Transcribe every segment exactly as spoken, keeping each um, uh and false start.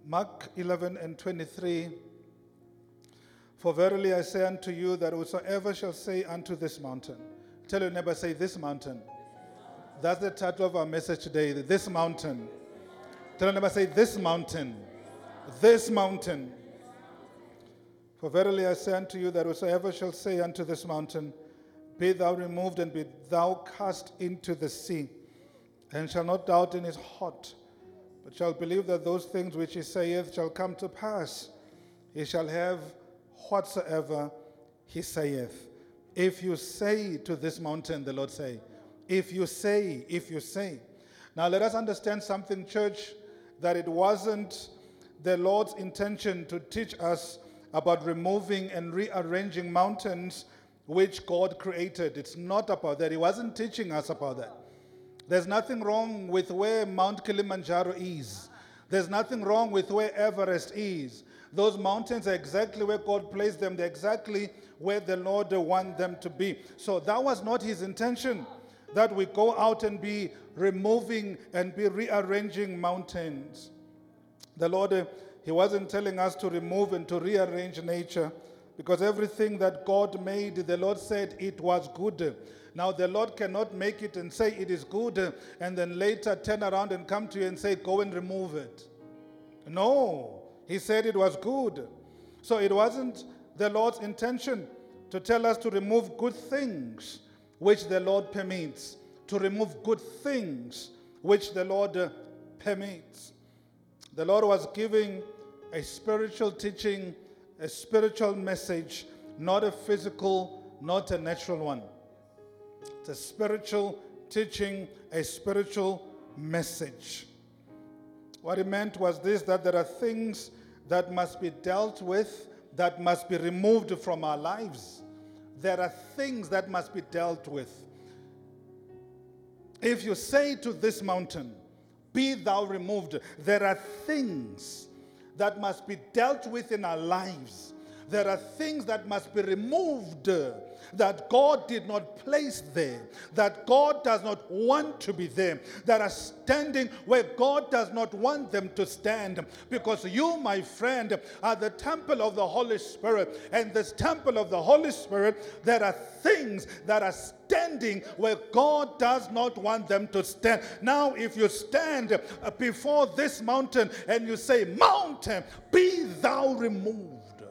Mark eleven and twenty-three. For verily I say unto you that whosoever shall say unto this mountain, tell your neighbor, say this mountain. That's the title of our message today, this mountain. Tell your neighbor, say this mountain. This mountain. For verily I say unto you that whosoever shall say unto this mountain, be thou removed and be thou cast into the sea, and shall not doubt in his heart, but shall believe that those things which he saith shall come to pass, he shall have whatsoever he saith. If you say to this mountain, the Lord say, if you say, if you say. Now let us understand something, church, that it wasn't the Lord's intention to teach us about removing and rearranging mountains which God created. It's not about that. He wasn't teaching us about that. There's nothing wrong with where Mount Kilimanjaro is. There's nothing wrong with where Everest is. Those mountains are exactly where God placed them. They're exactly where the Lord wants them to be. So that was not his intention, that we go out and be removing and be rearranging mountains. The Lord, he wasn't telling us to remove and to rearrange nature, because everything that God made, the Lord said it was good. Now the Lord cannot make it and say it is good and then later turn around and come to you and say, go and remove it. No, he said it was good. So it wasn't the Lord's intention to tell us to remove good things which the Lord permits, to remove good things which the Lord uh, permits. The Lord was giving a spiritual teaching, a spiritual message, not a physical, not a natural one. It's a spiritual teaching, a spiritual message. What he meant was this, that there are things that must be dealt with, that must be removed from our lives. There are things that must be dealt with. If you say to this mountain, be thou removed, there are things that must be dealt with in our lives. There are things that must be removed that God did not place there, that God does not want to be there, that are standing where God does not want them to stand. Because you, my friend, are the temple of the Holy Spirit. And this temple of the Holy Spirit, there are things that are standing where God does not want them to stand. Now, if you stand before this mountain and you say, mountain, be thou removed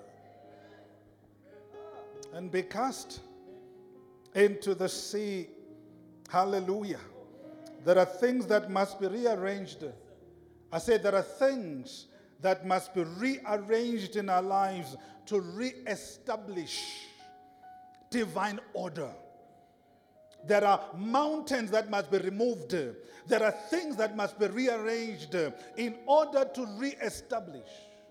and be cast into the sea. Hallelujah. There are things that must be rearranged. I say there are things that must be rearranged in our lives to reestablish divine order. There are mountains that must be removed. There are things that must be rearranged in order to reestablish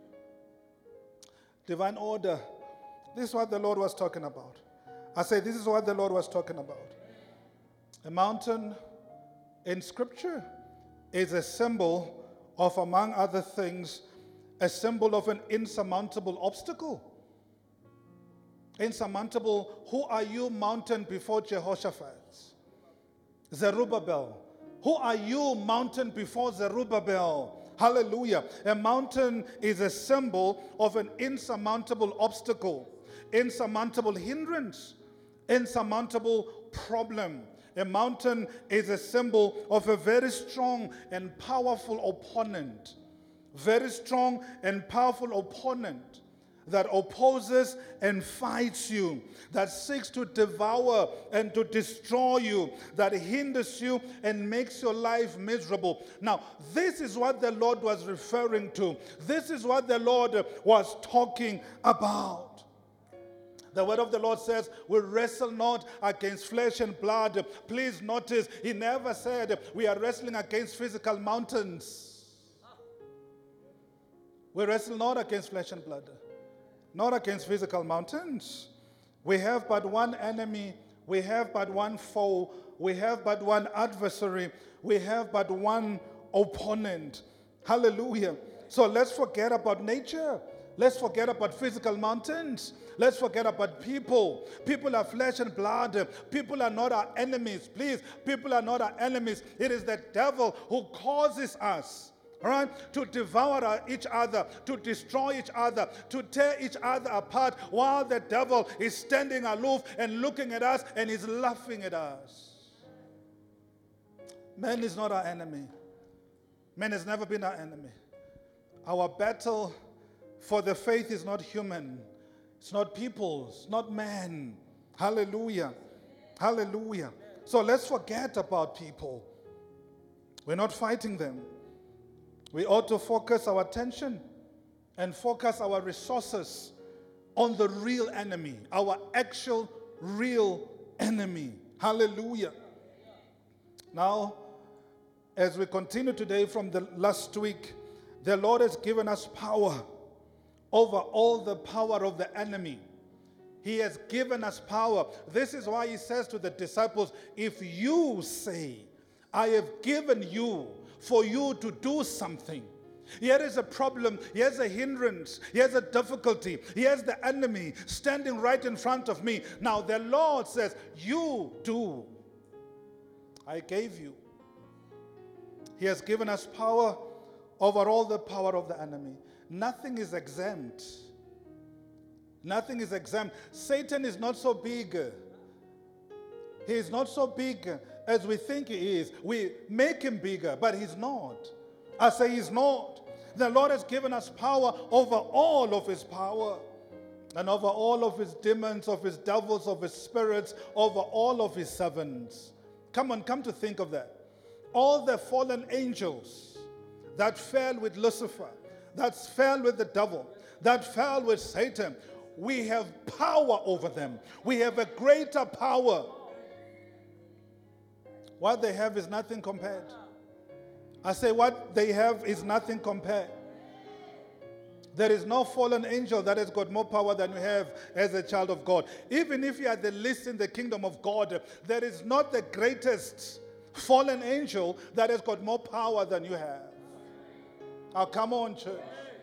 divine order. This is what the Lord was talking about. I say this is what the Lord was talking about. A mountain in Scripture is a symbol of, among other things, a symbol of an insurmountable obstacle. Insurmountable. Who are you, mountain, before Jehoshaphat? Zerubbabel. Who are you, mountain, before Zerubbabel? Hallelujah. A mountain is a symbol of an insurmountable obstacle, insurmountable hindrance, insurmountable problem. A mountain is a symbol of a very strong and powerful opponent. Very strong and powerful opponent that opposes and fights you, that seeks to devour and to destroy you, that hinders you and makes your life miserable. Now, this is what the Lord was referring to. This is what the Lord was talking about. The word of the Lord says, we wrestle not against flesh and blood. Please notice, he never said we are wrestling against physical mountains. We wrestle not against flesh and blood, not against physical mountains. We have but one enemy. We have but one foe. We have but one adversary. We have but one opponent. Hallelujah. So let's forget about nature. Let's forget about physical mountains. Let's forget about people. People are flesh and blood. People are not our enemies. Please, people are not our enemies. It is the devil who causes us all right, to devour each other, to destroy each other, to tear each other apart, while the devil is standing aloof and looking at us and is laughing at us. Man is not our enemy. Man has never been our enemy. Our battle for the faith is not human. It's not people. It's not man. Hallelujah. Hallelujah. So let's forget about people. We're not fighting them. We ought to focus our attention and focus our resources on the real enemy, our actual real enemy. Hallelujah. Now, as we continue today from the last week, the Lord has given us power over all the power of the enemy. He has given us power. This is why he says to the disciples, if you say, I have given you for you to do something. Here is a problem, here's a hindrance, here's a difficulty, here's the enemy standing right in front of me. Now the Lord says, you do. I gave you. He has given us power over all the power of the enemy. Nothing is exempt. Nothing is exempt. Satan is not so big. He is not so big as we think he is. We make him bigger, but he's not. I say he's not. The Lord has given us power over all of his power and over all of his demons, of his devils, of his spirits, over all of his servants. Come on, come to think of that. All the fallen angels that fell with Lucifer, that fell with the devil, that fell with Satan, we have power over them. We have a greater power. What they have is nothing compared. I say what they have is nothing compared. There is no fallen angel that has got more power than you have as a child of God. Even if you are the least in the kingdom of God, there is not the greatest fallen angel that has got more power than you have. Oh, come on, church.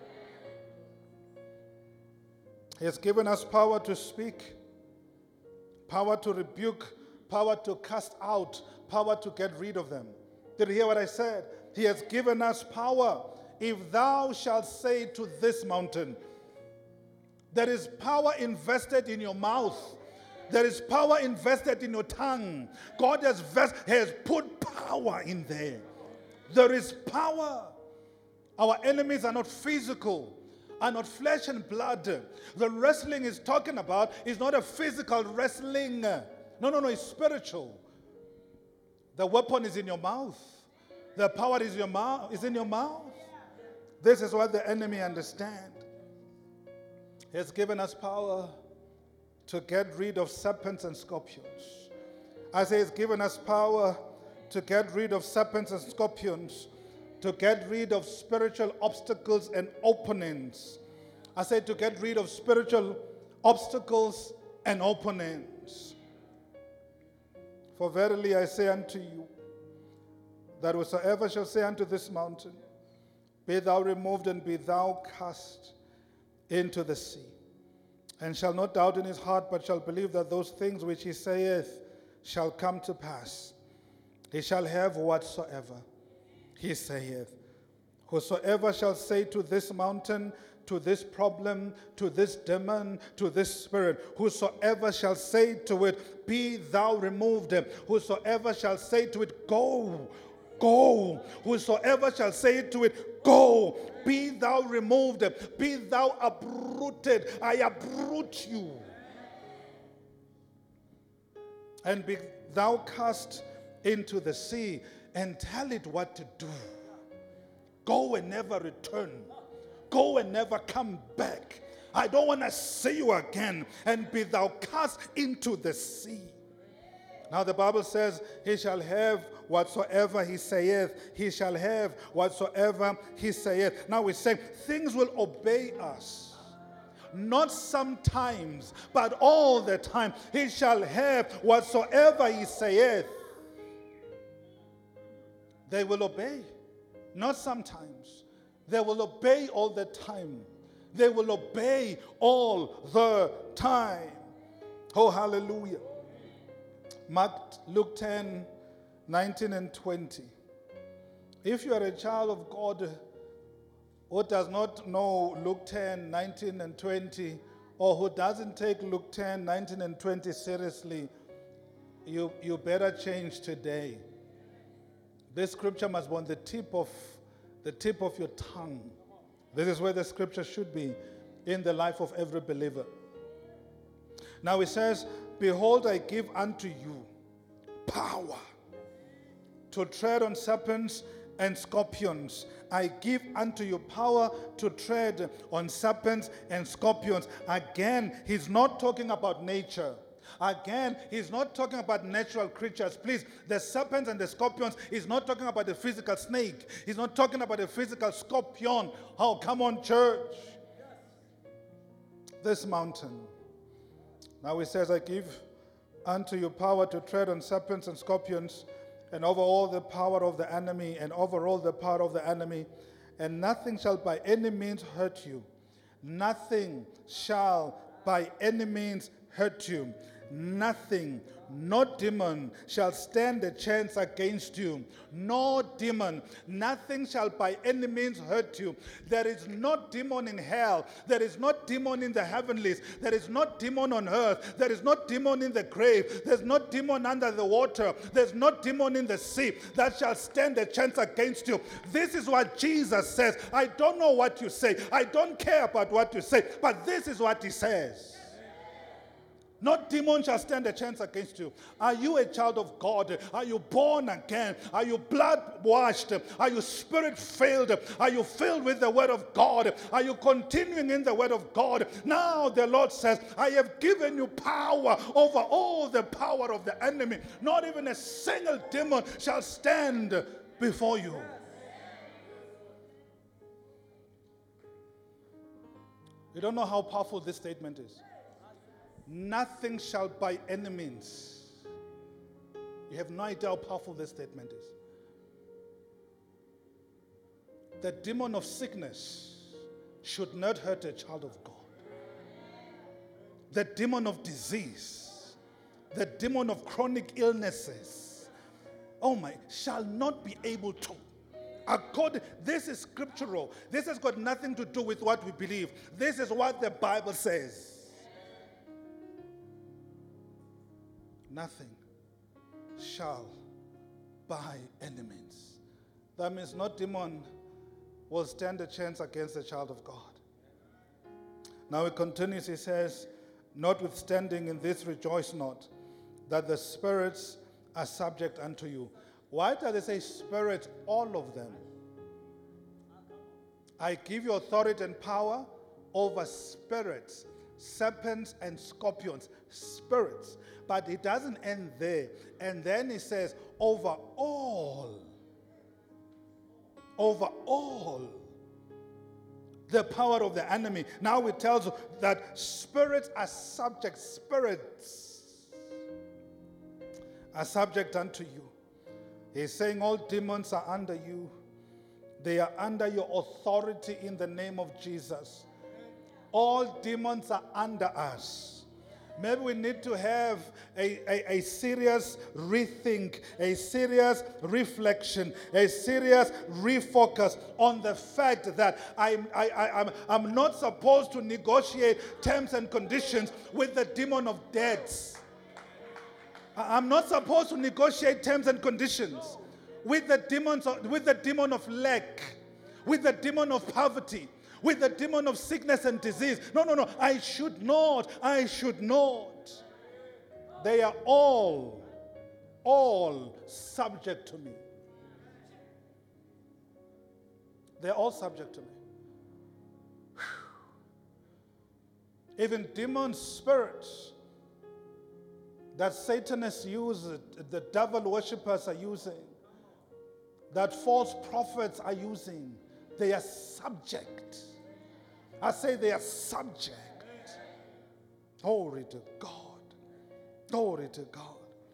He has given us power to speak, power to rebuke, power to cast out, power to get rid of them. Did you hear what I said? He has given us power. If thou shalt say to this mountain, there is power invested in your mouth. There is power invested in your tongue. God has, vest, has put power in there. There is power. Our enemies are not physical, are not flesh and blood. The wrestling is talking about is not a physical wrestling. No, no, no, it's spiritual. The weapon is in your mouth. The power is, your mouth, is in your mouth. This is what the enemy understands. He has given us power to get rid of serpents and scorpions. I say he's given us power to get rid of serpents and scorpions, to get rid of spiritual obstacles and openings. I say to get rid of spiritual obstacles and openings. For verily I say unto you, that whosoever shall say unto this mountain, be thou removed and be thou cast into the sea, and shall not doubt in his heart, but shall believe that those things which he saith shall come to pass, he shall have whatsoever he saith. Whosoever shall say to this mountain, to this problem, to this demon, to this spirit, whosoever shall say to it, be thou removed, whosoever shall say to it, go, go, whosoever shall say to it, go, be thou removed, be thou uprooted, I uproot you, and be thou cast into the sea, and tell it what to do. Go and never return. Go and never come back. I don't want to see you again. And be thou cast into the sea. Now the Bible says, he shall have whatsoever he saith. He shall have whatsoever he saith. Now we say, things will obey us. Not sometimes, but all the time. He shall have whatsoever he saith. They will obey. Not sometimes. They will obey all the time. They will obey all the time. Oh, hallelujah. Mark, Luke ten, nineteen and twenty. If you are a child of God, who does not know Luke ten, nineteen, and twenty, or who doesn't take Luke ten, nineteen, and twenty seriously, you, you better change today. This scripture must be on the tip of the tip of your tongue. This is where the scripture should be in the life of every believer. Now it says, behold, I give unto you power to tread on serpents and scorpions. I give unto you power to tread on serpents and scorpions. Again, he's not talking about nature. Again, he's not talking about natural creatures. Please, the serpents and the scorpions, he's not talking about the physical snake. He's not talking about the physical scorpion. Oh, come on, church. This mountain. Now he says, I give unto you power to tread on serpents and scorpions, and over all the power of the enemy, and over all the power of the enemy, and nothing shall by any means hurt you. Nothing shall by any means hurt you. Nothing, no demon shall stand a chance against you. No demon, nothing shall by any means hurt you. There is no demon in hell. There is no demon in the heavenlies. There is no demon on earth. There is no demon in the grave. There's no demon under the water. There's no demon in the sea that shall stand a chance against you. This is what Jesus says. I don't know what you say. I don't care about what you say, but this is what he says. No demon shall stand a chance against you. Are you a child of God? Are you born again? Are you blood washed? Are you spirit filled? Are you filled with the word of God? Are you continuing in the word of God? Now the Lord says, I have given you power over all the power of the enemy. Not even a single demon shall stand before you. You don't know how powerful this statement is. Nothing shall by any means. You have no idea how powerful this statement is. The demon of sickness should not hurt a child of God. The demon of disease, the demon of chronic illnesses, oh my, shall not be able to. According, this is scriptural. This has got nothing to do with what we believe. This is what the Bible says. Nothing shall by any means. That means no demon will stand a chance against the child of God. Now he continues, he says, notwithstanding in this rejoice not, that the spirits are subject unto you. Why does it say spirits, all of them? I give you authority and power over spirits, serpents and scorpions, spirits. But it doesn't end there. And then he says, over all, over all the power of the enemy. Now it tells you that spirits are subject, spirits are subject unto you. He's saying all demons are under you. They are under your authority in the name of Jesus. All demons are under us. Maybe we need to have a, a, a serious rethink, a serious reflection, a serious refocus on the fact that I'm, I, I, I'm, I'm not supposed to negotiate terms and conditions with the demon of debts. I'm not supposed to negotiate terms and conditions with the demons, with the demon of lack, with the demon of poverty, with the demon of sickness and disease. No, no, no. I should not. I should not. They are all, all subject to me. They're all subject to me. Whew. Even demon spirits that Satanists use, the devil worshippers are using, that false prophets are using, they are subject. I say they are subject. Glory to God. Glory to God.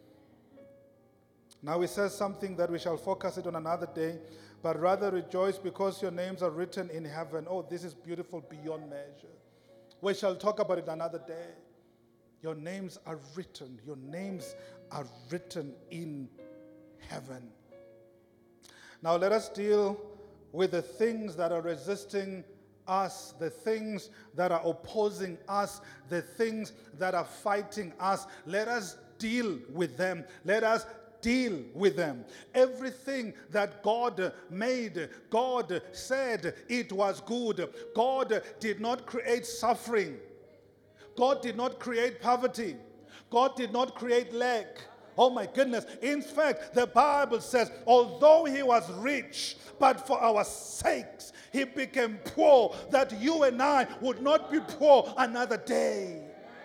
Now he says something that we shall focus it on another day, but rather rejoice because your names are written in heaven. Oh, this is beautiful beyond measure. We shall talk about it another day. Your names are written. Your names are written in heaven. Now let us deal with the things that are resisting us, the things that are opposing us, the things that are fighting us. Let us deal with them. Let us deal with them. Everything that God made, God said it was good. God did not create suffering. God did not create poverty. God did not create lack. Oh my goodness. In fact, the Bible says, although he was rich, but for our sakes, he became poor, that you and I would not be poor another day.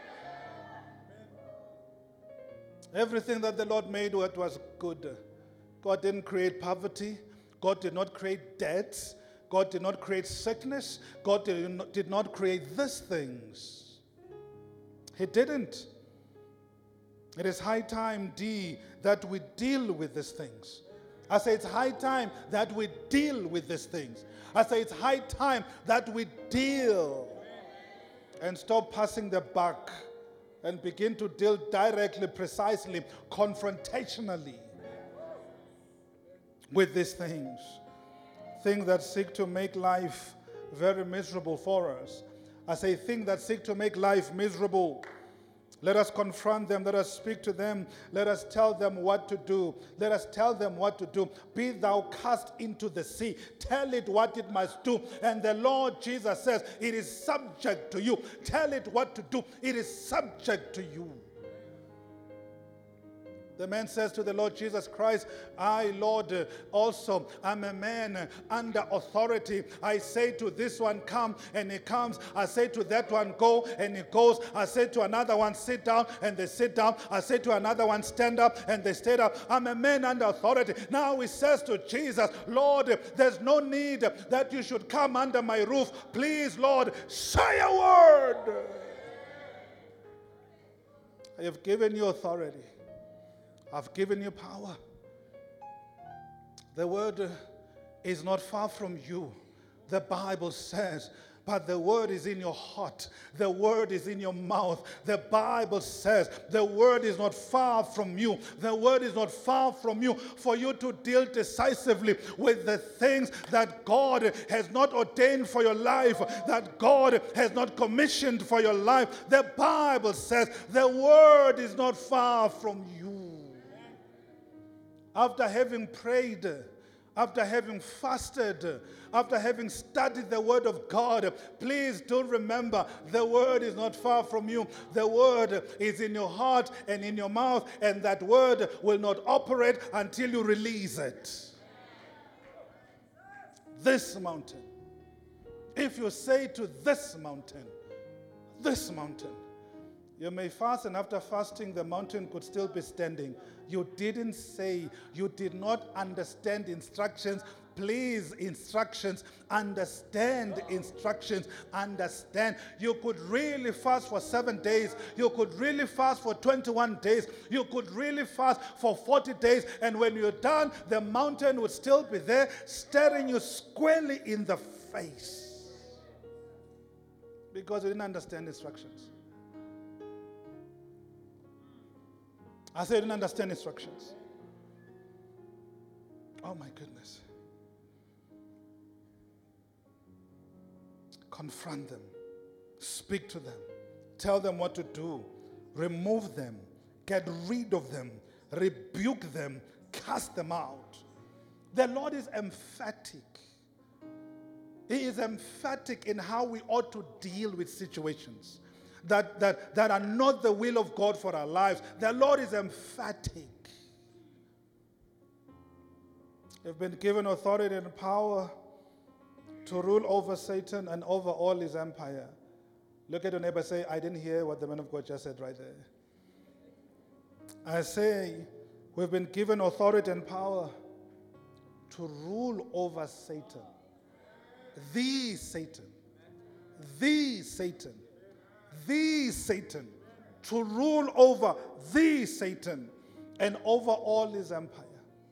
Everything that the Lord made was good. God didn't create poverty. God did not create debts. God did not create sickness. God did not create these things. He didn't. It is high time, D, that we deal with these things. I say it's high time that we deal with these things. I say it's high time that we deal and stop passing the buck and begin to deal directly, precisely, confrontationally with these things. Things that seek to make life very miserable for us. I say things that seek to make life miserable. Let us confront them. Let us speak to them. Let us tell them what to do. Let us tell them what to do. Be thou cast into the sea. Tell it what it must do. And the Lord Jesus says, it is subject to you. Tell it what to do. It is subject to you. The man says to the Lord Jesus Christ, I, Lord, also am a man under authority. I say to this one, come, and he comes. I say to that one, go, and he goes. I say to another one, sit down, and they sit down. I say to another one, stand up, and they stand up. I'm a man under authority. Now he says to Jesus, Lord, there's no need that you should come under my roof. Please, Lord, say a word. I have given you authority. I've given you power. The word is not far from you, the Bible says, but the word is in your heart. The word is in your mouth. The Bible says the word is not far from you. The word is not far from you for you to deal decisively with the things that God has not ordained for your life, that God has not commissioned for your life. The Bible says the word is not far from you. After having prayed, after having fasted, after having studied the word of God, please do remember the word is not far from you. The word is in your heart and in your mouth, and that word will not operate until you release it. This mountain, if you say to this mountain, this mountain, you may fast, and after fasting, the mountain could still be standing. You didn't say, you did not understand instructions. Please, instructions, understand instructions, understand. You could really fast for seven days. You could really fast for twenty-one days. You could really fast for forty days. And when you're done, the mountain would still be there, staring you squarely in the face. Because you didn't understand instructions. I said, I didn't understand instructions. Oh my goodness. Confront them. Speak to them. Tell them what to do. Remove them. Get rid of them. Rebuke them. Cast them out. The Lord is emphatic. He is emphatic in how we ought to deal with situations that, that, that are not the will of God for our lives. The Lord is emphatic. You've been given authority and power to rule over Satan and over all his empire. Look at your neighbor and say, I didn't hear what the man of God just said right there. I say, we've been given authority and power to rule over Satan. The Satan. The Satan. The Satan. To rule over the Satan and over all his empire.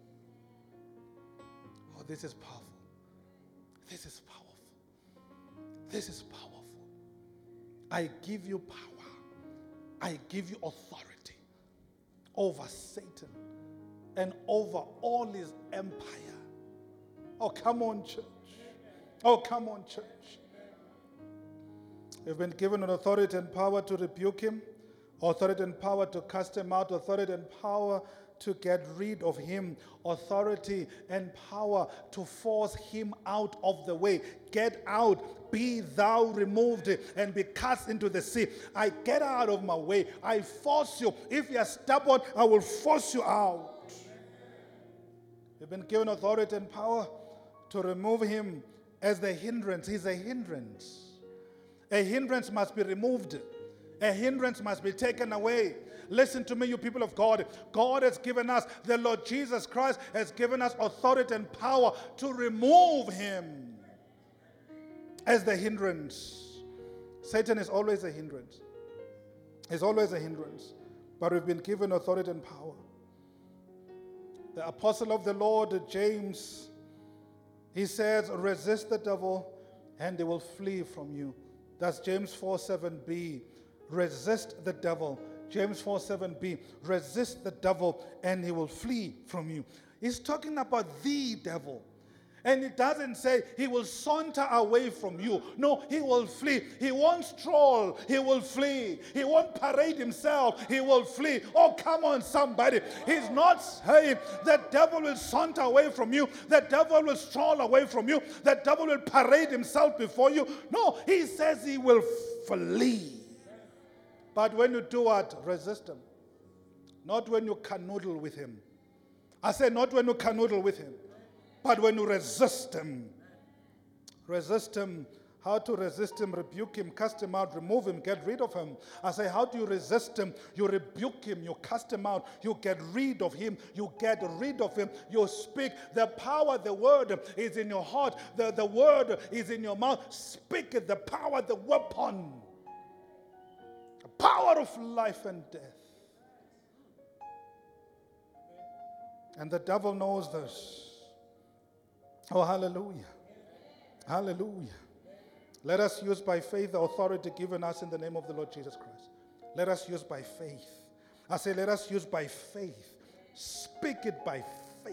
Oh, this is powerful. This is powerful. This is powerful. I give you power. I give you authority over Satan and over all his empire. Oh, come on, church. Oh, come on, church. You've been given an authority and power to rebuke him, authority and power to cast him out, authority and power to get rid of him, authority and power to force him out of the way. Get out, be thou removed, and be cast into the sea. I get out of my way. I force you. If you are stubborn, I will force you out. You've been given authority and power to remove him as the hindrance. He's a hindrance. A hindrance must be removed. A hindrance must be taken away. Listen to me, you people of God. God has given us, the Lord Jesus Christ has given us authority and power to remove him as the hindrance. Satan is always a hindrance. He's always a hindrance. But we've been given authority and power. The apostle of the Lord, James, he says, resist the devil and he will flee from you. That's James four seven b. Resist the devil. James four seven b. Resist the devil and he will flee from you. He's talking about the devil. And it doesn't say he will saunter away from you. No, he will flee. He won't stroll. He will flee. He won't parade himself. He will flee. Oh, come on, somebody. He's not saying the devil will saunter away from you. The devil will stroll away from you. The devil will parade himself before you. No, he says he will flee. But when you do what? Resist him. Not when you canoodle with him. I say not when you canoodle with him. But when you resist him, resist him. How to resist him? Rebuke him, cast him out, remove him, get rid of him. I say, how do you resist him? You rebuke him, you cast him out, you get rid of him, you get rid of him, you speak. The power, the word is in your heart, the, the word is in your mouth. Speak it, the power, the weapon, the power of life and death. And the devil knows this. Oh, hallelujah. Hallelujah. Let us use by faith the authority given us in the name of the Lord Jesus Christ. Let us use by faith. I say, let us use by faith. Speak it by faith.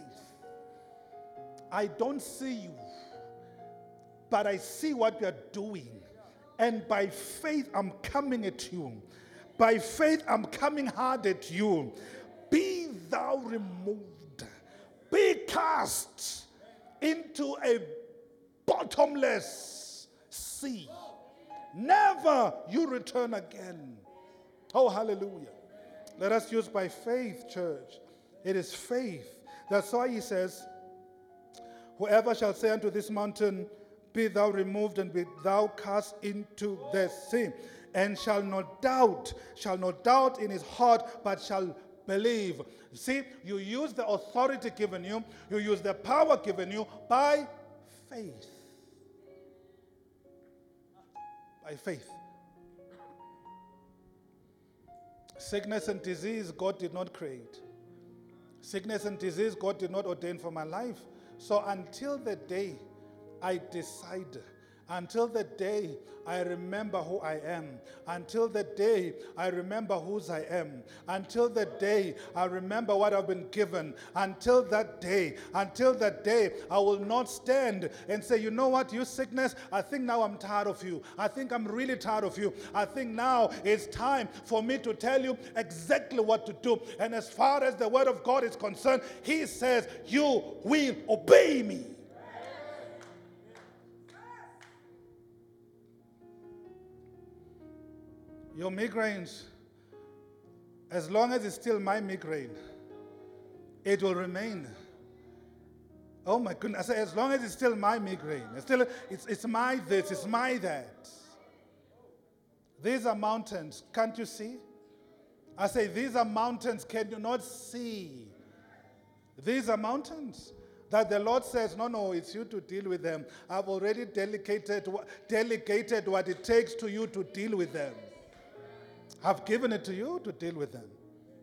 I don't see you, but I see what you are doing. And by faith, I'm coming at you. By faith, I'm coming hard at you. Be thou removed. Be cast into a bottomless sea. Never you return again. Oh, hallelujah. Let us use by faith, church. It is faith. That's why he says, whoever shall say unto this mountain, be thou removed and be thou cast into the sea, and shall not doubt, shall not doubt in his heart, but shall believe. See, you use the authority given you, you use the power given you by faith. By faith. Sickness and disease, God did not create. Sickness and disease, God did not ordain for my life. So until the day I decide, until the day I remember who I am, until the day I remember whose I am, until the day I remember what I've been given, until that day, until that day, I will not stand and say, you know what, you sickness, I think now I'm tired of you. I think I'm really tired of you. I think now it's time for me to tell you exactly what to do. And as far as the word of God is concerned, he says, you will obey me. Your migraines, as long as it's still my migraine, it will remain. Oh my goodness, I say, as long as it's still my migraine, it's, still, it's, it's my this, it's my that. These are mountains, can't you see? I say, these are mountains, can you not see? These are mountains that the Lord says, no, no, it's you to deal with them. I've already delegated, delegated what it takes to you to deal with them. I've given it to you to deal with them.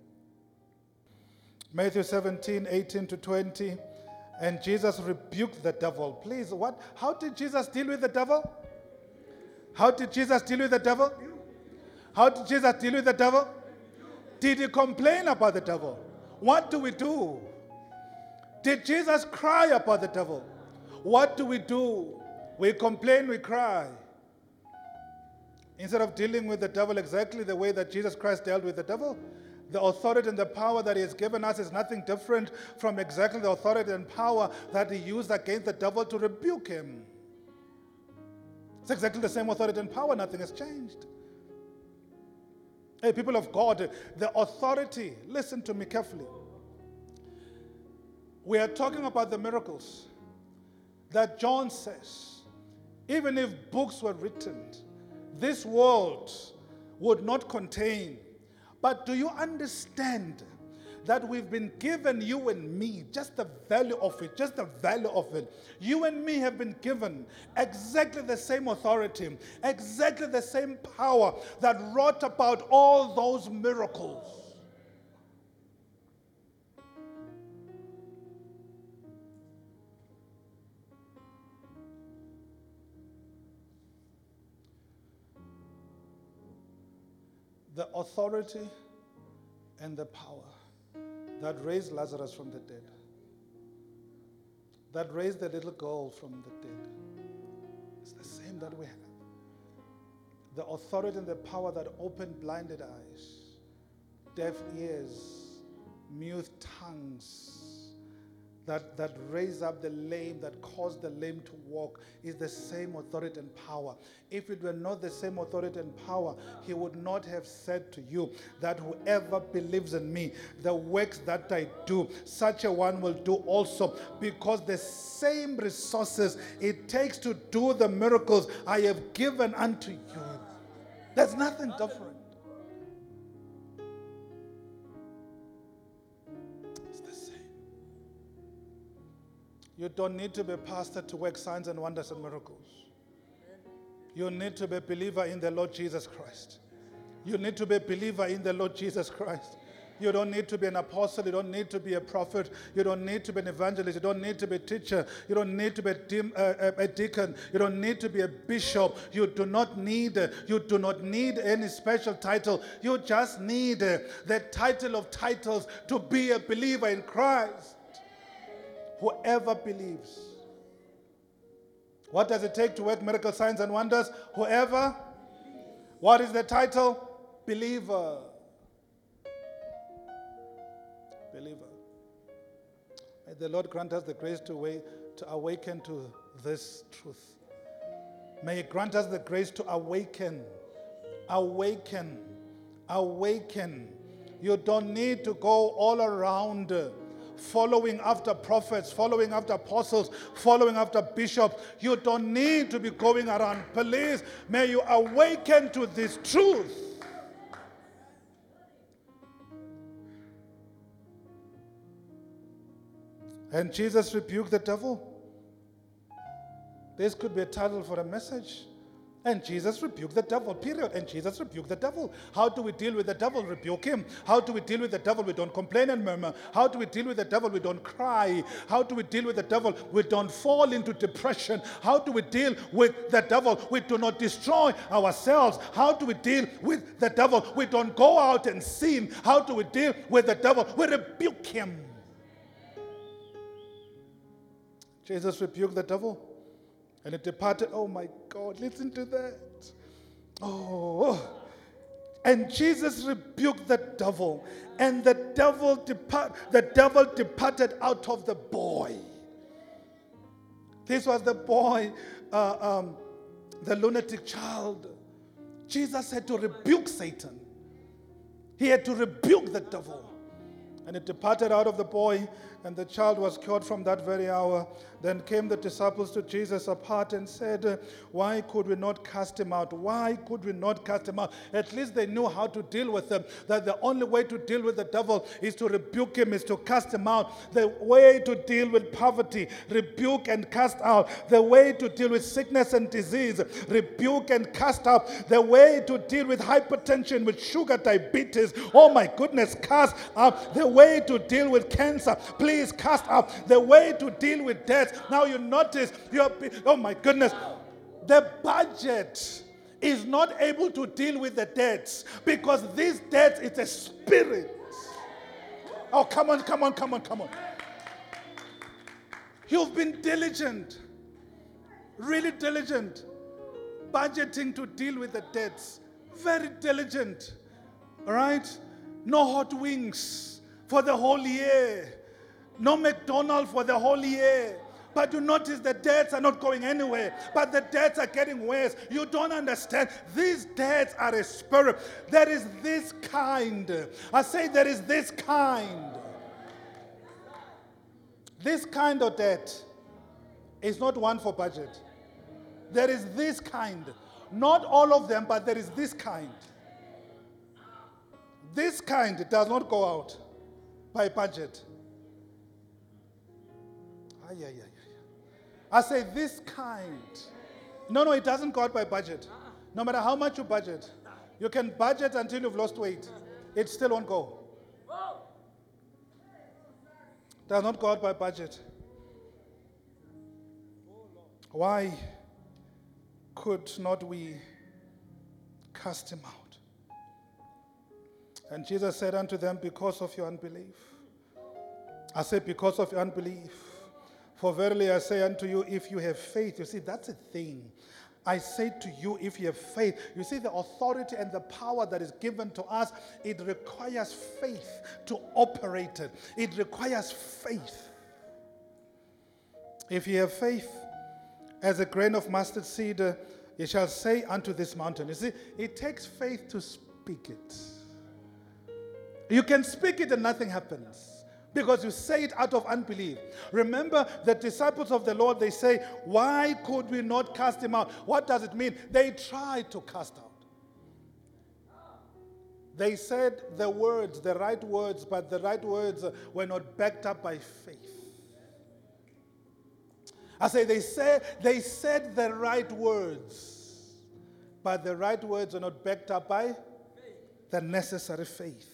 Matthew seventeen, eighteen to twenty. And Jesus rebuked the devil. Please, what? How did Jesus deal with the devil? How did Jesus deal with the devil? How did Jesus deal with the devil? Did he complain about the devil? What do we do? Did Jesus cry about the devil? What do we do? We complain, we cry. Instead of dealing with the devil exactly the way that Jesus Christ dealt with the devil, the authority and the power that he has given us is nothing different from exactly the authority and power that he used against the devil to rebuke him. It's exactly the same authority and power. Nothing has changed. Hey, people of God, the authority, listen to me carefully. We are talking about the miracles that John says, even if books were written, this world would not contain. But do you understand that we've been given, you and me, just the value of it, just the value of it. You and me have been given exactly the same authority, exactly the same power that wrought about all those miracles. The authority and the power that raised Lazarus from the dead, that raised the little girl from the dead, it's the same that we have. The authority and the power that opened blinded eyes, deaf ears, mute tongues, that, that raised up the lame, that caused the lame to walk, is the same authority and power. If it were not the same authority and power, he would not have said to you that whoever believes in me, the works that I do, such a one will do also, because the same resources it takes to do the miracles I have given unto you. There's nothing different. You don't need to be a pastor to work signs and wonders and miracles. You need to be a believer in the Lord Jesus Christ. You need to be a believer in the Lord Jesus Christ. You don't need to be an apostle. You don't need to be a prophet. You don't need to be an evangelist. You don't need to be a teacher. You don't need to be a, dim, uh, a deacon. You don't need to be a bishop. You do not need, uh, you do not need any special title. You just need uh, the title of titles to be a believer in Christ. Whoever believes. What does it take to work miracle signs and wonders? Whoever. What is the title? Believer. Believer. May the Lord grant us the grace to, wait, to awaken to this truth. May He grant us the grace to awaken. Awaken. Awaken. You don't need to go all around following after prophets, following after apostles, following after bishops. You don't need to be going around. Please, may you awaken to this truth. And Jesus rebuked the devil. This could be a title for a message. And Jesus rebuked the devil, period. And Jesus rebuked the devil. How do we deal with the devil? Rebuke him. How do we deal with the devil? We don't complain and murmur. How do we deal with the devil? We don't cry. How do we deal with the devil? We don't fall into depression. How do we deal with the devil? We do not destroy ourselves. How do we deal with the devil? We don't go out and sin. How do we deal with the devil? We rebuke him. Jesus rebuked the devil. And it departed. Oh my God, listen to that. Oh. And Jesus rebuked the devil. And the devil depart the devil departed out of the boy. This was the boy, uh, um, the lunatic child. Jesus had to rebuke Satan. He had to rebuke the devil. And it departed out of the boy, and the child was cured from that very hour. Then came the disciples to Jesus apart and said, why could we not cast him out? Why could we not cast him out? At least they knew how to deal with him. That the only way to deal with the devil is to rebuke him, is to cast him out. The way to deal with poverty, rebuke and cast out. The way to deal with sickness and disease, rebuke and cast out. The way to deal with hypertension, with sugar, diabetes, oh my goodness, cast out. The way to deal with cancer, please cast out. The way to deal with death. Now you notice, you're, oh my goodness, the budget is not able to deal with the debts because these debts, it's a spirit. Oh, come on, come on, come on, come on. You've been diligent. really diligent. Budgeting to deal with the debts. Very diligent. All right? No hot wings for the whole year. No McDonald's for the whole year. But you notice the debts are not going anywhere. But the debts are getting worse. You don't understand. These debts are a spirit. There is this kind. I say there is this kind. This kind of debt is not one for budget. There is this kind. Not all of them, but there is this kind. This kind does not go out by budget. Ay, ay, ay, ay. I say this kind. No, no, it doesn't go out by budget. No matter how much you budget. You can budget until you've lost weight. It still won't go. Does not go out by budget. Why could not we cast him out? And Jesus said unto them, because of your unbelief. I say, because of your unbelief. For verily I say unto you, if you have faith, you see, that's a thing. I say to you, if you have faith, you see the authority and the power that is given to us, it requires faith to operate it. It requires faith. If you have faith as a grain of mustard seed, uh, you shall say unto this mountain. You see, it takes faith to speak it. You can speak it and nothing happens. Because you say it out of unbelief. Remember, the disciples of the Lord, they say, why could we not cast him out? What does it mean? They tried to cast out. They said the words, the right words, but the right words were not backed up by faith. I say they say they said the right words, but the right words are not backed up by faith. The necessary faith.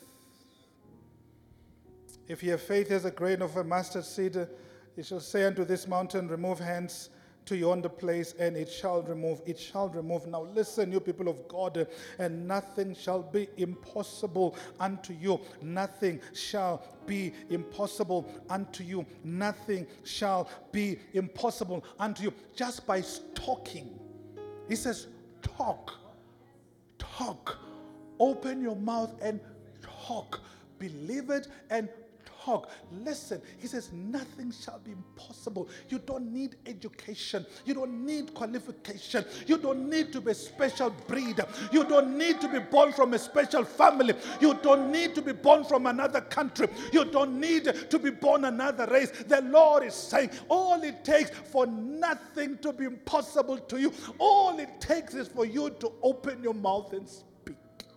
If you have faith as a grain of a mustard seed, you shall say unto this mountain, remove hence to yonder place, and it shall remove, it shall remove. Now listen, you people of God, and nothing shall be impossible unto you. Nothing shall be impossible unto you. Nothing shall be impossible unto you. Just by talking. He says, talk. Talk. Open your mouth and talk. Believe it and talk. Listen, he says nothing shall be impossible. You don't need education. You don't need qualification. You don't need to be a special breed. You don't need to be born from a special family. You don't need to be born from another country. You don't need to be born another race. The Lord is saying all it takes for nothing to be impossible to you, all it takes is for you to open your mouth and speak.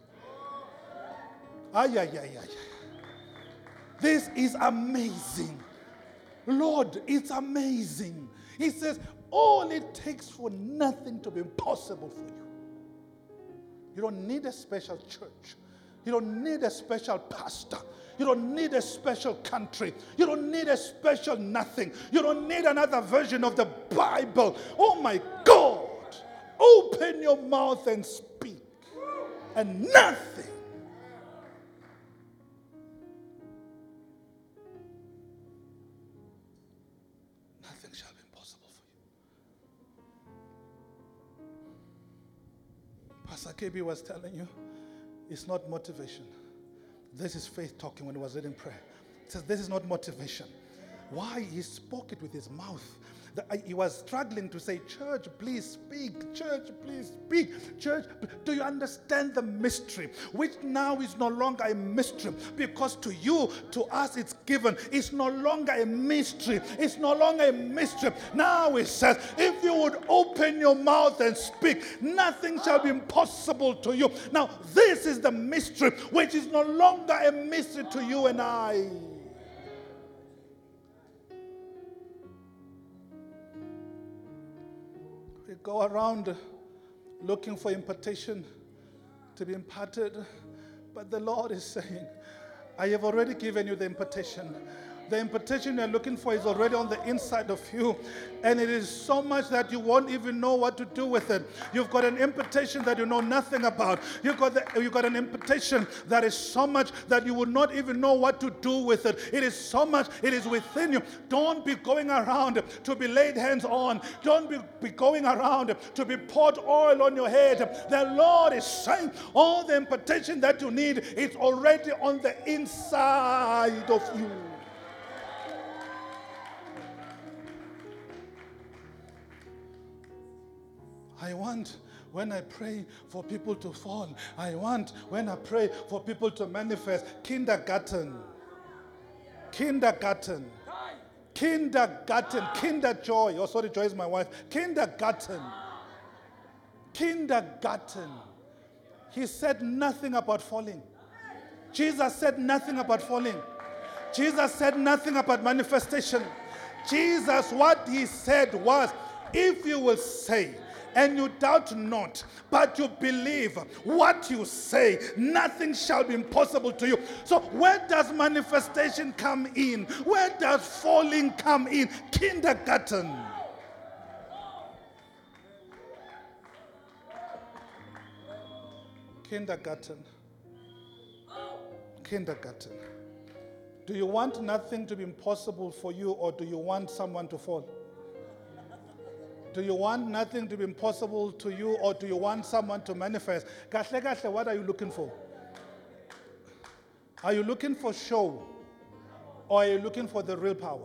Ay, ay, ay, ay, ay. This is amazing. Lord, it's amazing. He says, all it takes for nothing to be impossible for you. You don't need a special church. You don't need a special pastor. You don't need a special country. You don't need a special nothing. You don't need another version of the Bible. Oh my God. Open your mouth and speak. And nothing. Pastor K B was telling you, it's not motivation. This is faith talking when he was reading prayer. He says, this is not motivation. Why? He spoke it with his mouth. The, uh, he was struggling to say, church, please speak. Church, please speak. Church, do you understand the mystery? Which now is no longer a mystery. Because to you, to us, it's given. It's no longer a mystery. It's no longer a mystery. Now it says, if you would open your mouth and speak, nothing shall be impossible to you. Now, this is the mystery, which is no longer a mystery to you and I. We go around looking for impartation to be imparted, but the Lord is saying, I have already given you the impartation. The impartation you're looking for is already on the inside of you. And it is so much that you won't even know what to do with it. You've got an impartation that you know nothing about. You've got, the, you've got an impartation that is so much that you would not even know what to do with it. It is so much, it is within you. Don't be going around to be laid hands on. Don't be, be going around to be poured oil on your head. The Lord is saying all the impartation that you need is already on the inside of you. I want, when I pray for people to fall, I want, when I pray for people to manifest, kindergarten, kindergarten, kindergarten, kinder joy. Oh, sorry, Joy is my wife. Kindergarten, kindergarten. He said nothing about falling. Jesus said nothing about falling. Jesus said nothing about manifestation. Jesus, what he said was, if you will say, and you doubt not, but you believe what you say, nothing shall be impossible to you. So where does manifestation come in? Where does falling come in? Kindergarten. Kindergarten. Kindergarten. Do you want nothing to be impossible for you, or do you want someone to fall? Do you want nothing to be impossible to you, or do you want someone to manifest? Kahle kahle, what are you looking for? Are you looking for show, or are you looking for the real power?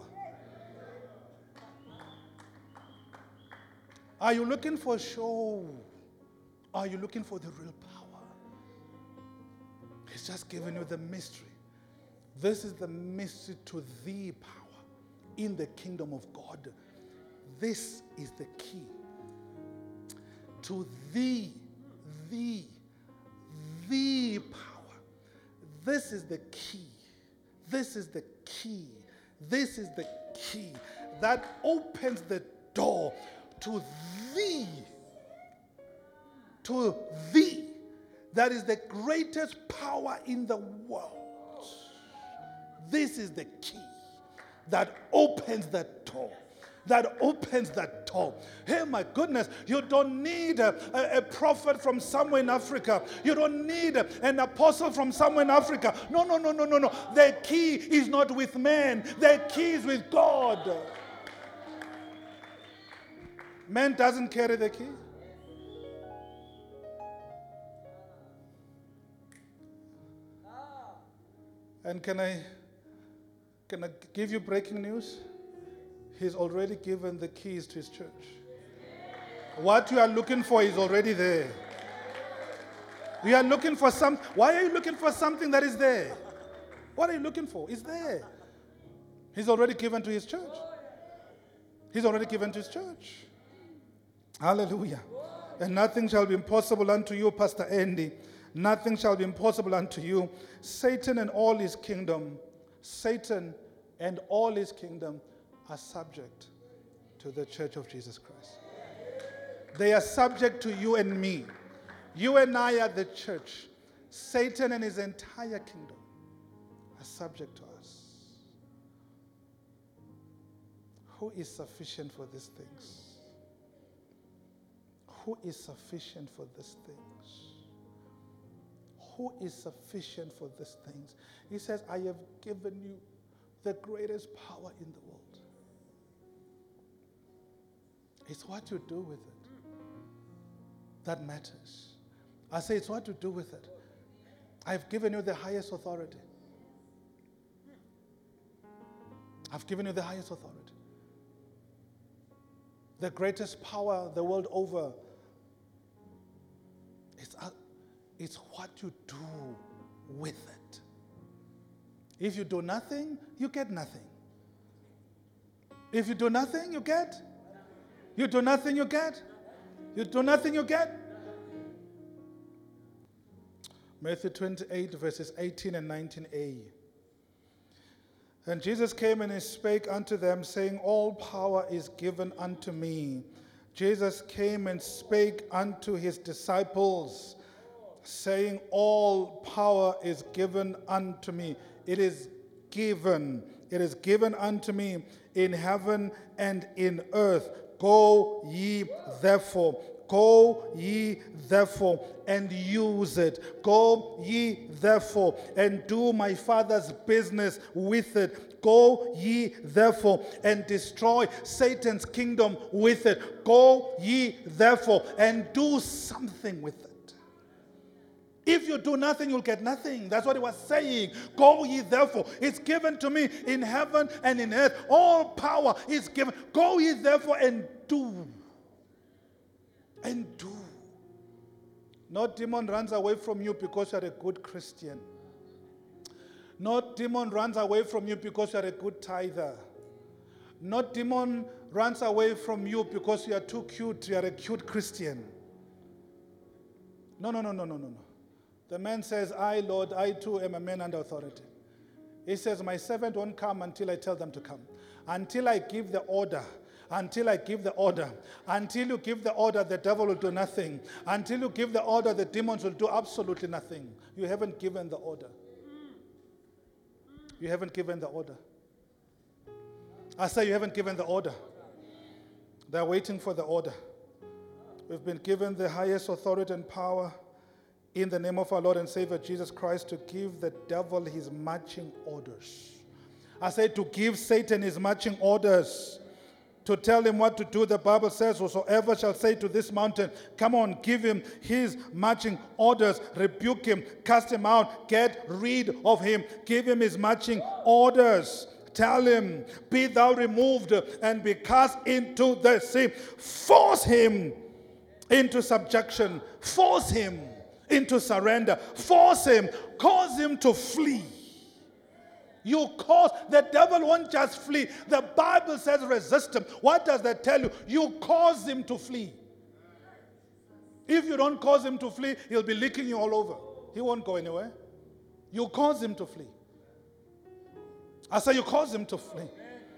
Are you looking for show, or are you looking for the real power? He's just giving you the mystery. This is the mystery to the power in the kingdom of God. This is the key to the, the, the power. This is the key. This is the key. This is the key that opens the door to the, to the, that is the greatest power in the world. This is the key that opens the door. That opens that door. Hey, my goodness, you don't need a, a, a prophet from somewhere in Africa. You don't need a, an apostle from somewhere in Africa. No, no, no, no, no, no. The key is not with man. The key is with God. Man doesn't carry the key. And can I, can I give you breaking news? He's already given the keys to his church. What you are looking for is already there. You are looking for some. Why are you looking for something that is there? What are you looking for? It's there. He's already given to his church. He's already given to his church. Hallelujah. And nothing shall be impossible unto you, Pastor Andy. Nothing shall be impossible unto you. Satan and all his kingdom, Satan and all his kingdom are subject to the church of Jesus Christ. They are subject to you and me. You and I are the church. Satan and his entire kingdom are subject to us. Who is sufficient for these things? Who is sufficient for these things? Who is sufficient for these things? He says, I have given you the greatest power in the world. It's what you do with it that matters. I say it's what you do with it. I've given you the highest authority. I've given you the highest authority. The greatest power the world over. It's, uh, it's what you do with it. If you do nothing, you get nothing. If you do nothing, you get You do nothing, you get. You do nothing, you get. Matthew twenty-eight, verses eighteen and nineteen a. And Jesus came and he spake unto them, saying, all power is given unto me. Jesus came and spake unto his disciples, saying, all power is given unto me. It is given. it is given unto me in heaven and in earth. Go ye therefore. Go ye therefore and use it. Go ye therefore and do my Father's business with it. Go ye therefore and destroy Satan's kingdom with it. Go ye therefore and do something with it. If you do nothing, you'll get nothing. That's what he was saying. Go ye therefore. It's given to me in heaven and in earth. All power is given. Go ye therefore and do. And do. No demon runs away from you because you're a good Christian. No demon runs away from you because you're a good tither. No demon runs away from you because you are too cute, you are a cute Christian. No, no, no, no, no, no, no. The man says, I, Lord, I too am a man under authority. He says, my servant won't come until I tell them to come. Until I give the order. Until I give the order. Until you give the order, the devil will do nothing. Until you give the order, the demons will do absolutely nothing. You haven't given the order. You haven't given the order. I say you haven't given the order. They're waiting for the order. We've been given the highest authority and power in the name of our Lord and Savior Jesus Christ to give the devil his marching orders. I say to give Satan his marching orders. To tell him what to do. The Bible says, whosoever shall say to this mountain, come on, give him his marching orders, rebuke him, cast him out, get rid of him, give him his marching orders. Tell him, be thou removed and be cast into the sea. Force him into subjection. Force him into surrender. Force him, cause him to flee. You cause, the devil won't just flee. The Bible says resist him. What does that tell you? You cause him to flee. If you don't cause him to flee, he'll be licking you all over. He won't go anywhere. You cause him to flee. I say you cause him to flee.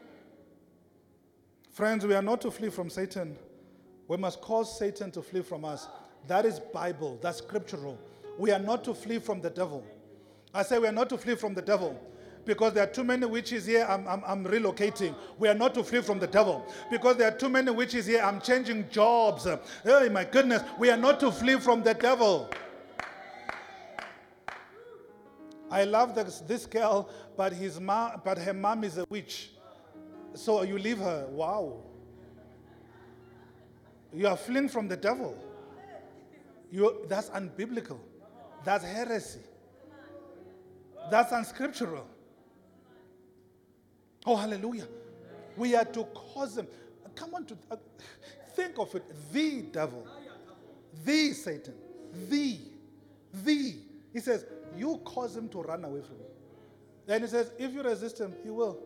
Friends, we are not to flee from Satan. We must cause Satan to flee from us. That is Bible. That's scriptural. We are not to flee from the devil. I say we are not to flee from the devil. Because there are too many witches here, I'm, I'm, I'm relocating. We are not to flee from the devil. Because there are too many witches here, I'm changing jobs. Oh my goodness, we are not to flee from the devil. I love this, this girl, but, his mom, but her mom is a witch. So you leave her. Wow. You are fleeing from the devil. You, that's unbiblical. That's heresy. That's unscriptural. Oh, hallelujah. We are to cause them. Come on, to uh, think of it. The devil. The Satan. The. The. He says, you cause him to run away from you. Then he says, if you resist him, he will.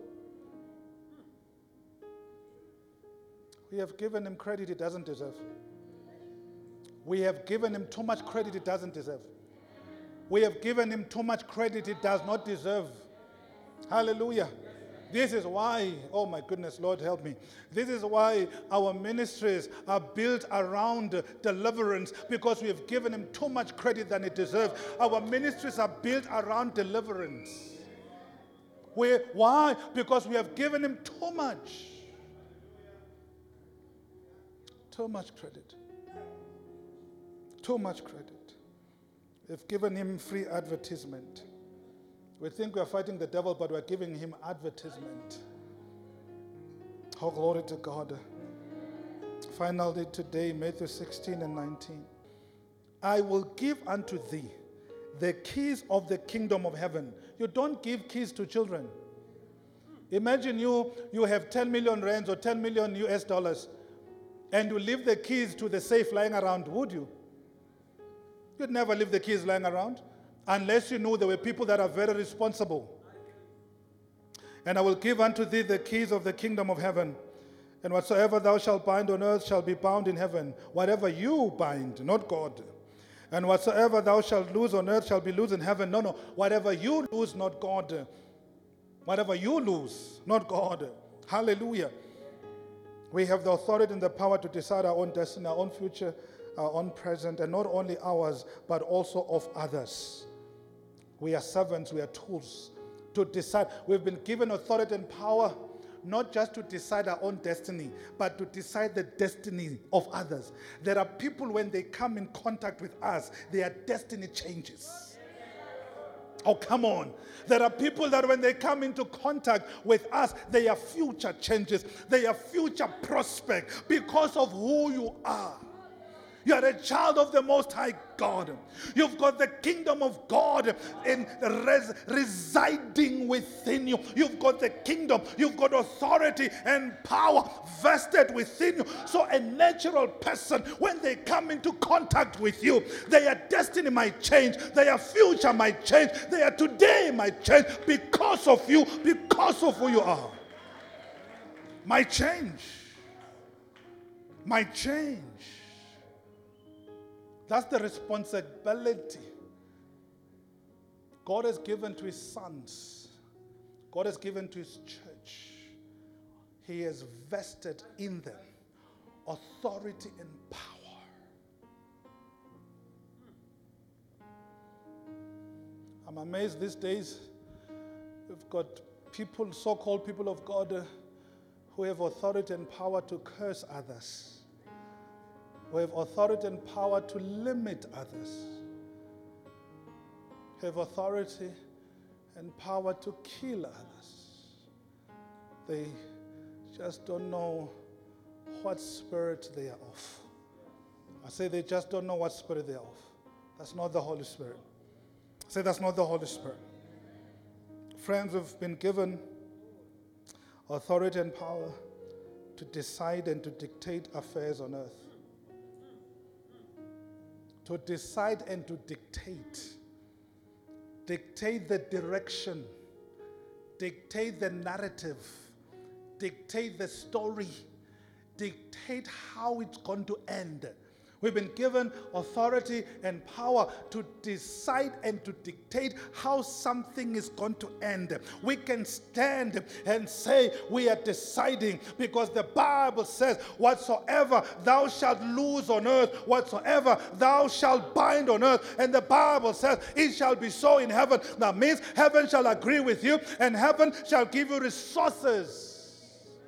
We have given him credit he doesn't deserve. We have given him too much credit he doesn't deserve. We have given him too much credit he does not deserve. Hallelujah. This is why, oh my goodness, Lord help me. This is why our ministries are built around deliverance, because we have given him too much credit than it deserves. Our ministries are built around deliverance. We, why? Because we have given him too much. Too much credit. Too much credit. We've given him free advertisement. We think we're fighting the devil, but we're giving him advertisement. Oh, glory to God. Finally today, Matthew sixteen and nineteen. I will give unto thee the keys of the kingdom of heaven. You don't give keys to children. Imagine you, you have ten million rands or ten million U S dollars, and you leave the keys to the safe lying around, would you? You'd never leave the keys lying around. Unless you know there were people that are very responsible. And I will give unto thee the keys of the kingdom of heaven. And whatsoever thou shalt bind on earth shall be bound in heaven. Whatever you bind, not God. And whatsoever thou shalt loose on earth shall be loose in heaven. No, no. Whatever you lose, not God. Whatever you lose, not God. Hallelujah. We have the authority and the power to decide our own destiny, our own future, our own present, and not only ours, but also of others. We are servants, we are tools To decide. We've been given authority and power not just to decide our own destiny, but to decide the destiny of others. There are people, when they come in contact with us, their destiny changes. Oh, come on. There are people that when they come into contact with us, their future changes, their future prospect because of who you are. You are a child of the Most High God. You've got the kingdom of God in res- residing within you. You've got the kingdom. You've got authority and power vested within you. So a natural person, when they come into contact with you, their destiny might change. Their future might change. Their today might change because of you, because of who you are. Might change. Might change. That's the responsibility God has given to his sons. God has given to his church. He has vested in them authority and power. I'm amazed these days we've got people, so-called people of God, uh, who have authority and power to curse others. We have authority and power to limit others. We have authority and power to kill others. They just don't know what spirit they are of. I say they just don't know what spirit they are of. That's not the Holy Spirit. I say that's not the Holy Spirit. Friends, have been given authority and power to decide and to dictate affairs on earth. To decide and to dictate. Dictate the direction. Dictate the narrative. Dictate the story. Dictate how it's going to end. We've been given authority and power to decide and to dictate how something is going to end. We can stand and say we are deciding because the Bible says, whatsoever thou shalt loose on earth, whatsoever thou shalt bind on earth. And the Bible says, it shall be so in heaven. That means heaven shall agree with you and heaven shall give you resources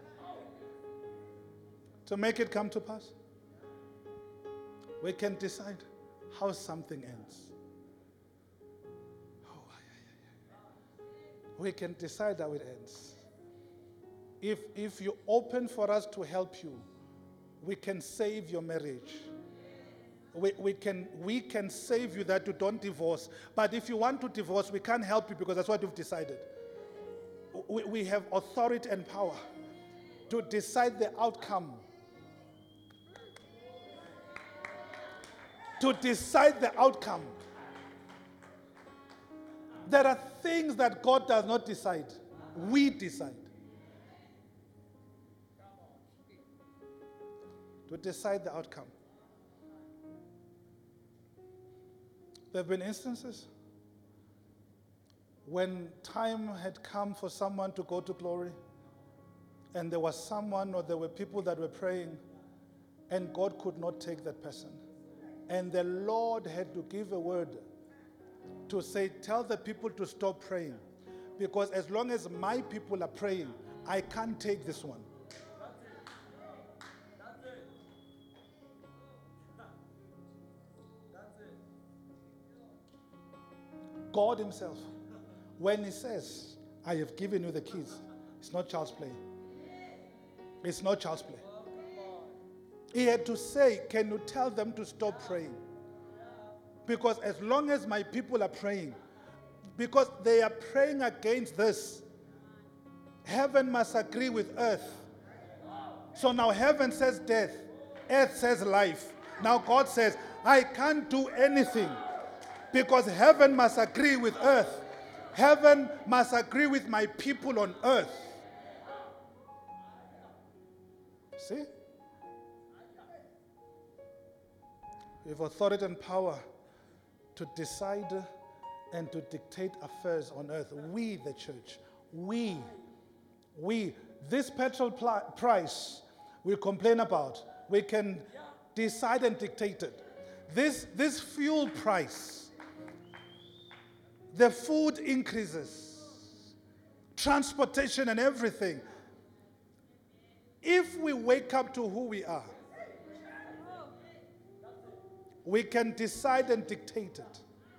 to make it come to pass. We can decide how something ends. Oh, we can decide how it ends. If, if you open for us to help you, we can save your marriage. We, we, can, we can save you that you don't divorce. But if you want to divorce, we can't help you because that's what you've decided. We, we have authority and power to decide the outcome. To decide the outcome. There are things that God does not decide. We decide. To decide the outcome. There have been instances when time had come for someone to go to glory, and there was someone or there were people that were praying, and God could not take that person. And the Lord had to give a word to say, tell the people to stop praying. Because as long as my people are praying, I can't take this one. That's it. That's it. God himself, when he says, I have given you the keys, it's not child's play. It's not child's play. He had to say, can you tell them to stop praying? Because as long as my people are praying, because they are praying against this, heaven must agree with earth. So now heaven says death, earth says life. Now God says, I can't do anything because heaven must agree with earth. Heaven must agree with my people on earth. See? We have authority and power to decide and to dictate affairs on earth. We, the church, we, we, this petrol pl- price we complain about, we can decide and dictate it. This, this fuel price, the food increases, transportation and everything. If we wake up to who we are, we can decide and dictate it.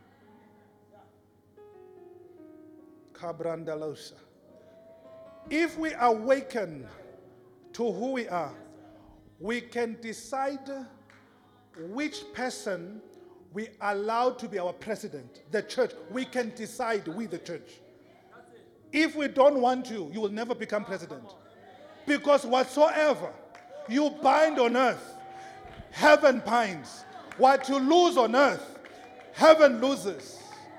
Kabrandalosa. If we awaken to who we are, we can decide which person we allow to be our president, the church. We can decide, we the church. If we don't want you, you will never become president. Because whatsoever you bind on earth, heaven binds. What you lose on earth, heaven loses.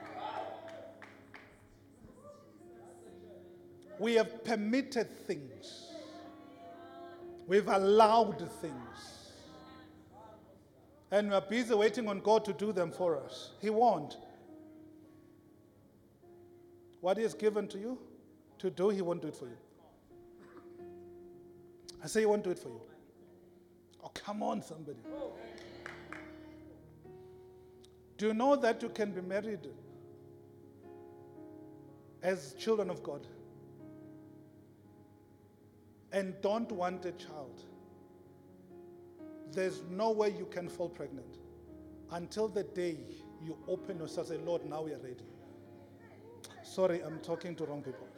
We have permitted things. We've allowed things. And we're busy waiting on God to do them for us. He won't. What He has given to you to do, He won't do it for you. I say He won't do it for you. Oh, come on, somebody. Do you know that you can be married as children of God and don't want a child? There's no way you can fall pregnant until the day you open yourself and say, Lord, now we are ready. Sorry, I'm talking to wrong people.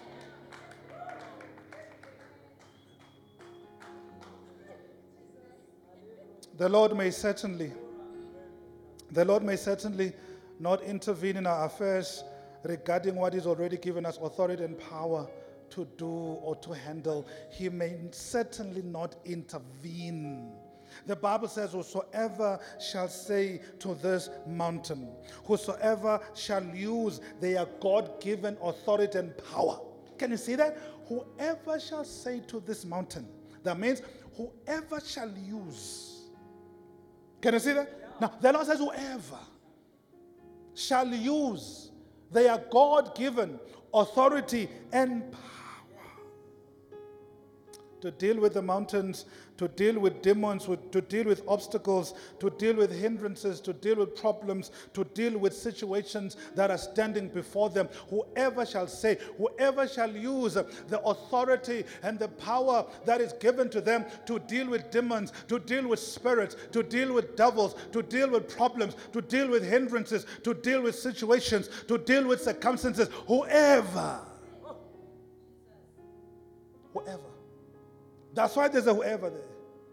The Lord may certainly, the Lord may certainly not intervene in our affairs regarding what He's already given us authority and power to do or to handle. He may certainly not intervene. The Bible says, whosoever shall say to this mountain, whosoever shall use their God-given authority and power. Can you see that? Whoever shall say to this mountain. That means whoever shall use. Can you see that? Now, the Lord says, whoever shall use their God-given authority and power to deal with the mountains, to deal with demons, with, to deal with obstacles, to deal with hindrances, to deal with problems, to deal with situations that are standing before them. Whoever shall say, whoever shall use the authority and the power that is given to them to deal with demons, to deal with spirits, to deal with devils, to deal with problems, to deal with hindrances, to deal with situations, to deal with circumstances, whoever. Whoever. That's why there's a whoever there.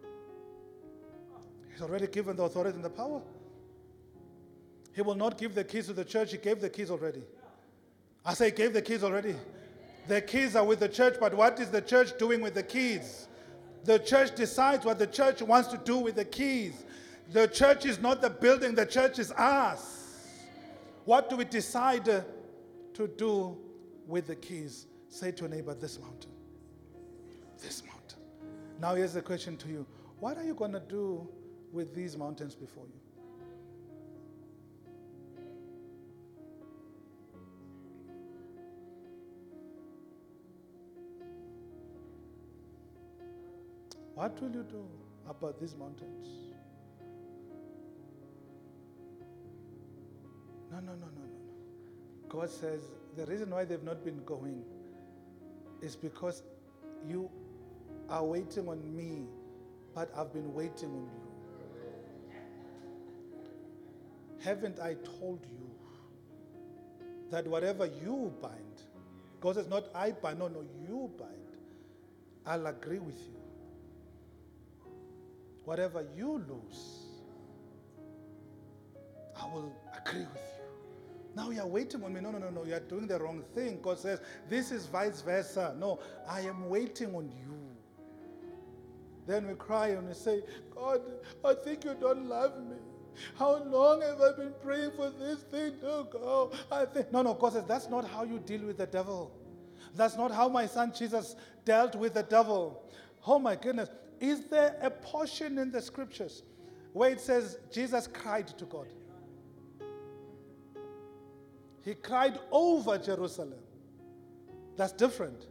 He's already given the authority and the power. He will not give the keys to the church. He gave the keys already. I say he gave the keys already. The keys are with the church, but what is the church doing with the keys? The church decides what the church wants to do with the keys. The church is not the building. The church is us. What do we decide to do with the keys? Say to a neighbor, this mountain. This mountain. Now here's the question to you. What are you going to do with these mountains before you? What will you do about these mountains? No, no, no, no, no, no. God says the reason why they've not been going is because you are waiting on me, but I've been waiting on you. Haven't I told you that whatever you bind, God says not I bind, no, no, you bind, I'll agree with you. Whatever you lose, I will agree with you. Now you are waiting on me. No, no, no, no. You are doing the wrong thing. God says, this is vice versa. No, I am waiting on you. Then we cry and we say, God, I think you don't love me. How long have I been praying for this thing to go? I think no, no, God says, that's not how you deal with the devil. That's not how my son Jesus dealt with the devil. Oh my goodness. Is there a portion in the scriptures where it says Jesus cried to God? He cried over Jerusalem. That's different.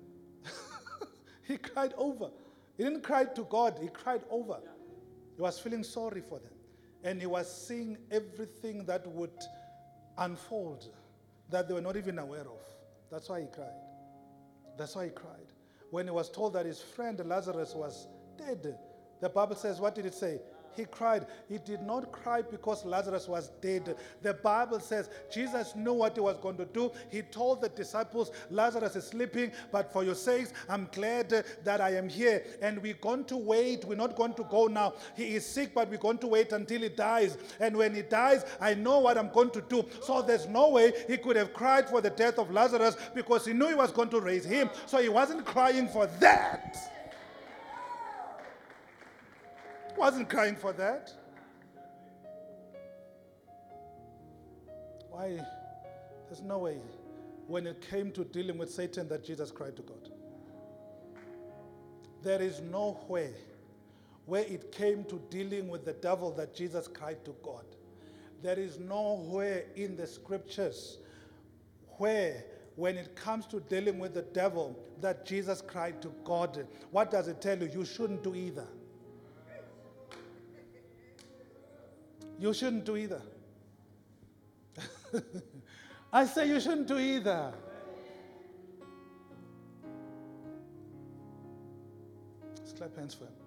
He cried over. He didn't cry to God, he cried over. He was feeling sorry for them. And he was seeing everything that would unfold that they were not even aware of. That's why he cried. That's why he cried. When he was told that his friend Lazarus was dead, the Bible says, what did it say? He cried. He did not cry because Lazarus was dead. The Bible says Jesus knew what he was going to do. He told the disciples, Lazarus is sleeping, but for your sakes, I'm glad that I am here. And we're going to wait. We're not going to go now. He is sick, but we're going to wait until he dies. And when he dies, I know what I'm going to do. So there's no way he could have cried for the death of Lazarus because he knew he was going to raise him. So he wasn't crying for that. Wasn't crying for that. Why? There's no way when it came to dealing with Satan that Jesus cried to God. There is nowhere where it came to dealing with the devil that Jesus cried to God. There is nowhere in the scriptures where when it comes to dealing with the devil that Jesus cried to God. What does it tell you? You shouldn't do either. You shouldn't do either. I say you shouldn't do either. Let's clap hands for him.